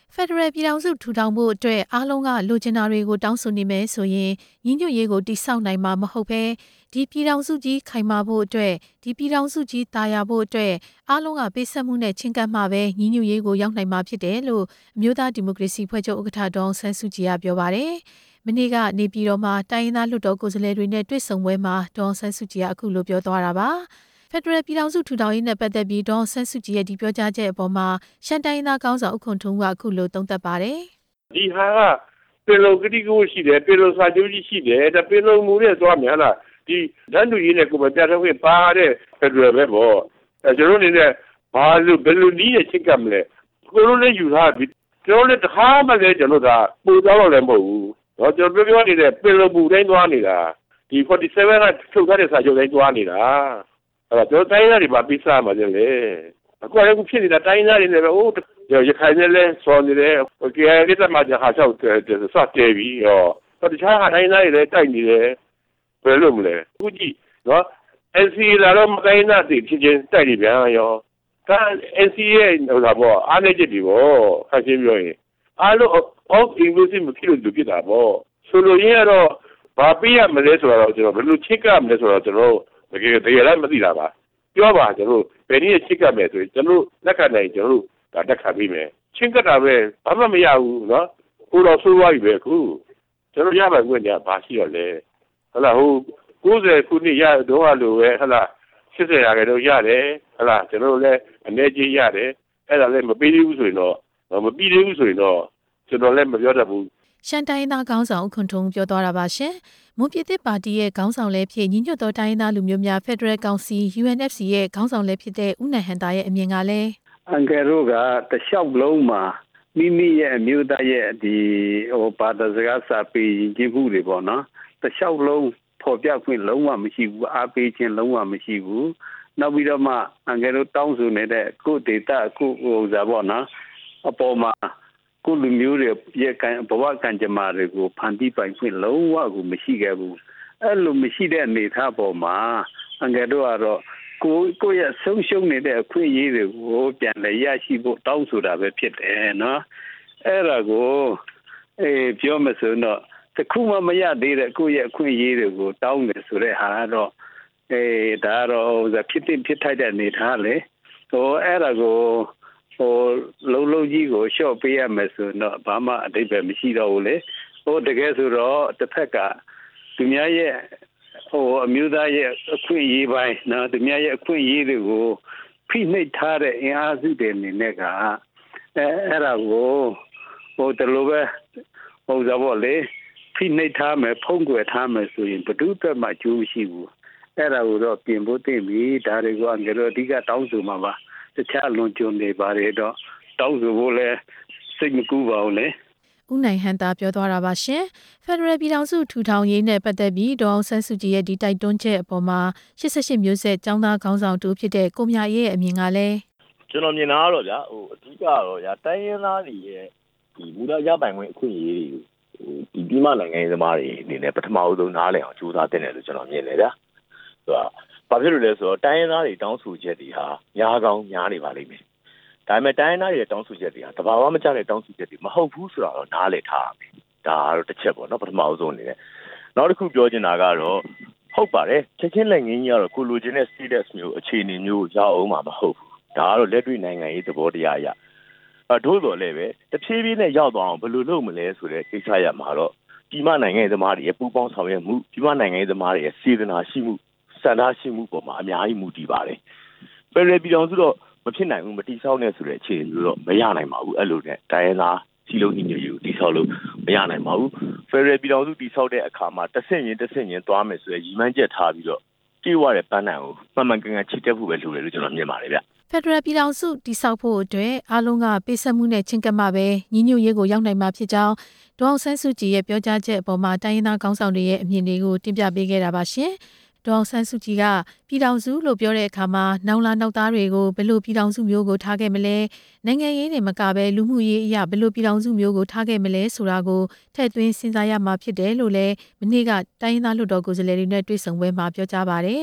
ဖက်ဒရယ်ပြည်ထောင်စုထူထောင်ဖို့အတွက်အားလုံးကလိုချင်တာတွေကိုတောင်းဆိုနေမယ်ဆိုရင်ညီညွတ်ရေးကိုတိဆောက်နိုင်မှာမဟုတ်ဘဲဒီပြည်ထောင်စုကြီးခိုင်မာဖို့အတွက်ဒီပြည်ထောင်စုကြီးတာယာဖို့အတွက်အားလုံးကပေးဆက်မှုနဲ့ချင်းကပ်မှပဲညီညွတ်ရေးကိုရောက်နိုင်မှာဖြစ်တယ်လို့အမျိုးသားဒီမိုကရေစီဖွဲ့ချုပ်ဥက္ကဋ္ဌဒေါ်အောင်ဆန်းစုကြည်ကပြောပါတယ်။မနေ့ကနေပြည်တော်မှာတိုင်းရင်းသားလွှတ်တော်ကိုယ်စားလှယ်တွေနဲ့တွေ့ဆုံပွဲမှာဒေါ်အောင်ဆန်းစုကြည်ကအခုလိုပြောသွားတာပါ။ဖက်ဒရယ်ပြည်ထောင်စုထူထောင်ရေးနဲ့ပတ်သက်ပြီးဒေါ်အောင်ဆန်းစုကြည်ရဲ့ဒီပြောကြားချက်အပေါ်မှာရှမ်းတိုင်းရင်းသားခေါင်းဆောင်ဦးခွန်ထွန်းကအခုလိုသုံးသပ်ပါတယ်။ဒီဟာကပြည်လုံးကတိကိုရှိတယ်ပြည်လုံးစာချုပ်ရှိတယ်ဒါပြည်လုံးမူနဲ့သွားမယ်လားဒီတန်းတူရေးနဲ့ကိုယ်မပြတ်တော့ပါတဲ့ဖက်ဒရယ်ပဲပေါ့ကျွန်တော်နေနဲ့ဘာလို့ဘယ်လိုနည်းနဲ့ချစ်ကပ်မလဲကိုလိုလည်းယူထားပြီကျွန်တော်လည်းတခါမှလည်းကျွန်တော်ကပူတော့လည်းမဟုတ်ဘူးတော့ကျွန်တော်ပြောနေတဲ့ပြည်လုံးမူတိုင်းသွားနေတာဒီ47ကထုတ်ထားတဲ့စာချုပ်တိုင်းသွားနေတာအဲ့တော့ကျွန်တော်တိုင်းသားတွေပါပြီးစားမှာလေအခုလည်းဖြစ်နေတာတိုင်းသားတွေလည်းပဲဟိုရခိုင်နဲ့လည်းစော်နေတယ်ကြဲရတဲ့မှာကြာချောက်စတဲပြီးတော့တခြားတိုင်းသားတွေလည်းတိုက်နေတယ်ဘယ်လိုမလဲအခုကြည့်နော် NCA လာတော့မတိုင်းသားတွေဖြစ်ချင်းတိုက်နေပြန်ရောဒါ NCA ဟိုတာပေါ့အားနေကြပြီပေါ့ခက်ချင်းပြောရင်အားလုံး all inclusive မဖြစ်လို့ဖြစ်တာပေါ့ဆိုလိုရင်းကတော့ဘာပြရမလဲဆိုတော့ကျွန်တော်ဘယ်လိုချစ်ကမလဲဆိုတော့ကျွန်တော်တကယ်လည်းမသိတာပါပြောပါကျွန်တော်ဘယ်နည်းချစ်ကမယ်ဆိုရင်ကျွန်တော်လက်ခံနိုင်ကျွန်တော်ဒါတက်ခံပြီးမယ်ချင်းကတာပဲဘာမှမရဘူးနော်ဟိုတော့ဆိုးသွားပြီပဲအခုကျွန်တော်ရပါခွင့်ညာဘာရှိတော့လဲဟလာဟို90ခုနှစ်ရတော့လို့ပဲဟလာ80ရာခိုင်နှုန်းရတယ်ဟလာကျွန်တော်လည်းအနေကြီးရတယ်အဲ့ဒါလည်းမပြီးသေးဘူးဆိုရင်တော့မပြီးသေးဘူးဆိုရင်တော့ကျွန်တော်လည်းမပြောတတ်ဘူးရှမ်းတိုင်းသားခေါင်းဆောင်ဦးခွန်ထွန်းပြောသွားတာပါရှင်။မွန်ပြည်သစ်ပါတီရဲ့ခေါင်းဆောင်လည်းဖြစ်ညီညွတ်သောတိုင်းသားလူမျိုးများဖက်ဒရယ်ကောင်စီ UNFC ရဲ့ခေါင်းဆောင်လည်းဖြစ်တဲ့ဦးနိုင်ဟန်တာရဲ့အမြင်ကလည်းအန်ကယ်တို့ကတလျှောက်လုံးမှာမိမိရဲ့အမျိုးသားရဲ့ဒီဘာသာစကားစာပေယဉ်ကျေးမှုတွေပေါ့နော်တလျှောက်လုံးဖော်ပြခွင့်လုံးဝမရှိဘူးအားပေးခြင်းလုံးဝမရှိဘူးနောက်ပြီးတော့မှအန်ကယ်တို့တောင်းဆိုနေတဲ့ကိုဒေတာကိုစားပေါ့နော်အပေါ်မှာကိုလူမျိုးတွေရဲ့ဘဝကံကြမ္မာတွေကိုဖန်တီးပိုင်ခွင့်လုံးဝကိုမရှိခဲ့ဘူးအဲ့လိုမရှိတဲ့အနေအထားပေါ်မှာအန်ကယ်တို့ကတော့ကိုရဲ့ဆုံးရှုံးနေတဲ့အခွင့်အရေးတွေကိုပြန်လည်ရရှိဖို့တောင်းဆိုတာပဲဖြစ်တယ်နော်အဲ့ဒါကိုပြောမစတော့တခုမှမရသေးတဲ့ကိုရဲ့အခွင့်အရေးတွေကိုတောင်းတယ်ဆိုတဲ့ဟာတော့ဒါတော့ဖြစ်ထိုက်တဲ့အနေထားလေအဲ့ဒါကိုလုံးကြီးကိုရှော့ပေးရမယ်ဆိုတော့ဘာမှအဓိပ္ပာယ်မရှိတော့ဘူးလေတကယ်ဆိုတော့တစ်ဖက်ကသူများရဲ့အမျိုးသားရဲ့အခွင့်အရေးပိုင်းနော်သူများရဲ့အခွင့်အရေးတွေကိုဖိနှိပ်ထားတဲ့အင်အားစုတွေအနေနဲ့ကအဲ့ဒါကိုတလိုပဲစားဖို့လေဖိနှိပ်ထားမယ်ဖုံးကွယ်ထားမယ်ဆိုရင်ဘယ်သူမှအကျိုးမရှိဘူးအဲ့ဒါကိုတော့ပြင်ဖို့သိပြီဒါတွေကိုအငယ်တို့အဓိကတောင်းဆိုမှာပါတခြားလွန်ကျွံနေပါတယ်တော့တောင်းဆိုဖို့လဲစိတ်မကူပါဘူးလေဦးနိုင်ဟန်တာပြောသွားတာပါရှင်ဖက်ဒရယ်ပြည်ထောင်စုထူထောင်ရေးနဲ့ပတ်သက်ပြီးဒေါ်အောင်ဆန်းစုကြည်ရဲ့ဒီတိုက်တွန်းချက်အပေါ်မှာ88မျိုးဆက်ចောင်းသားခေါင်းဆောင်တူဖြစ်တဲ့ကိုမြရဲ့အမြင်ကလည်းကျွန်တော်မြင်တာကတော့ဗျာအဓိကတော့တိုင်းရင်းသားတွေရဲ့ဒီမူလရပိုင်ခွင့်အခွင့်အရေးတွေကိုဒီပြည်မနိုင်ငံရေးသမားတွေအနေနဲ့ပထမဦးဆုံးနားလည်အောင်ကြိုးစားတင်တယ်လို့ကျွန်တော်မြင်တယ်ဗျာဘာဖြစ်လို့လဲဆိုတော့တိုင်းရင်းသားတွေတောင်းဆိုချက်တွေဟာများကောင်းများနေပါလိမ့်မယ်ဒါပေမဲ့တိုင်းရင်းသားတွေတောင်းဆိုချက်တွေဟာတဘာဝမကျတဲ့တောင်းဆိုချက်တွေမဟုတ်ဘူးဆိုတာတော့နားလည်ထားရမယ်ဒါကတော့တစ်ချက်ပေါ့နော်ပထမဦးဆုံးအနေနဲ့နောက်တစ်ခုပြောချင်တာကတော့ဟုတ်ပါတယ်ချက်ချင်းလက်ငင်းကြီးကတော့ကိုလိုချင်တဲ့ status မျိုးအခြေအနေမျိုးရအောင်မှာမဟုတ်ဘူးဒါကတော့လက်တွေ့နိုင်ငံရေးသဘောတရားအရတို့တော်လည်းပဲတဖြည်းဖြည်းနဲ့ရောက်သွားအောင်ဘယ်လိုလုပ်မလဲဆိုတဲ့ကိစ္စရမှာတော့ပြည်မနိုင်ငံရေးသမားတွေရဲ့ပူးပေါင်းဆောင်ရွက်မှုပြည်မနိုင်ငံရေးသမားတွေရဲ့စေတနာရှိမှုစံထားရှိမှုပေါ်မှာအများကြီးမူတည်ပါတယ်ဖက်ဒရယ်ပြည်ထောင်စုတော့မဖြစ်နိုင်ဘူးမတိဆောက်နဲ့ဆိုတဲ့အခြေအနေတော့မရနိုင်ပါဘူးအဲ့လိုနဲ့တိုင်းရင်းသားစီလုံးညီညွတ်ရေးကိုတိဆောက်လို့မရနိုင်ပါဘူးဖက်ဒရယ်ပြည်ထောင်စုတိဆောက်တဲ့အခါမှာတစ်ဆင့်ချင်းသွားမယ်ဆိုရယ်ရည်မှန်းချက်ထားပြီးတော့ကြေးဝတဲ့ပန်းတိုင်ကိုမှန်မှန်ကန်ကန်ချစ်တက်ဖို့ပဲလိုတယ်လို့ကျွန်တော်မြင်ပါတယ်ဗျဖက်ဒရယ်ပြည်ထောင်စုတိဆောက်ဖို့အတွက်အားလုံးကပေးဆက်မှုနဲ့ချင်းကပ်မှပဲညီညွတ်ရေးကိုရောက်နိုင်မှာဖြစ်ကြောင်းဒေါအောင်ဆန်းစုကြည်ရဲ့ပြောကြားချက်အပေါ်မှာတိုင်းရင်းသားခေါင်းဆောင်တွေရဲ့အမြင်တွေကိုတင်ပြပေးခဲ့တာပါရှင်ဒေါအောင်ဆန်းစုကြည်ကပြည်ထောင်စုလို့ပြောတဲ့အခါမှာနောင်လာနောက်သားတွေကိုဘယ်လိုပြည်ထောင်စုမျိုးကိုထားခဲ့မလဲနိုင်ငံရေးတွေမကဘဲလူမှုရေးအရာဘယ်လိုပြည်ထောင်စုမျိုးကိုထားခဲ့မလဲဆိုတာကိုထည့်သွင်းစဉ်းစားရမှာဖြစ်တယ်လို့လည်းမနေ့ကတိုင်းရင်းသားလွှတ်တော်ကိုယ်စားလှယ်တွေနဲ့တွေ့ဆုံပွဲမှာပြောကြားပါတယ်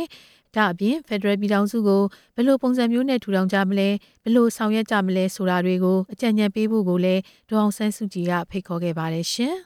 ဒါအပြင်ဖက်ဒရယ်ပြည်ထောင်စုကိုဘယ်လိုပုံစံမျိုးနဲ့ထူထောင်ကြမလဲဘယ်လိုဆောင်ရွက်ကြမလဲဆိုတာတွေကိုအကြံဉာဏ်ပေးဖို့ကိုလည်းဒေါ်အောင်ဆန်းစုကြည်ကဖိတ်ခေါ်ခဲ့ပါတယ်ရှင်